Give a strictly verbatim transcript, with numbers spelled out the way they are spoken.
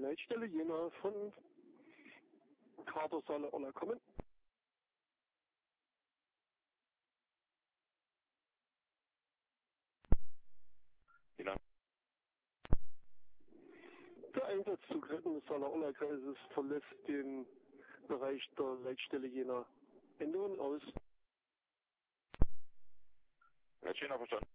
Leitstelle Jena von Kadersaale Orla kommen. Jena. Der Einsatzzug Rettensaale Orla Kreises verlässt den Bereich der Leitstelle Jena. Ende und aus. Jena verstanden.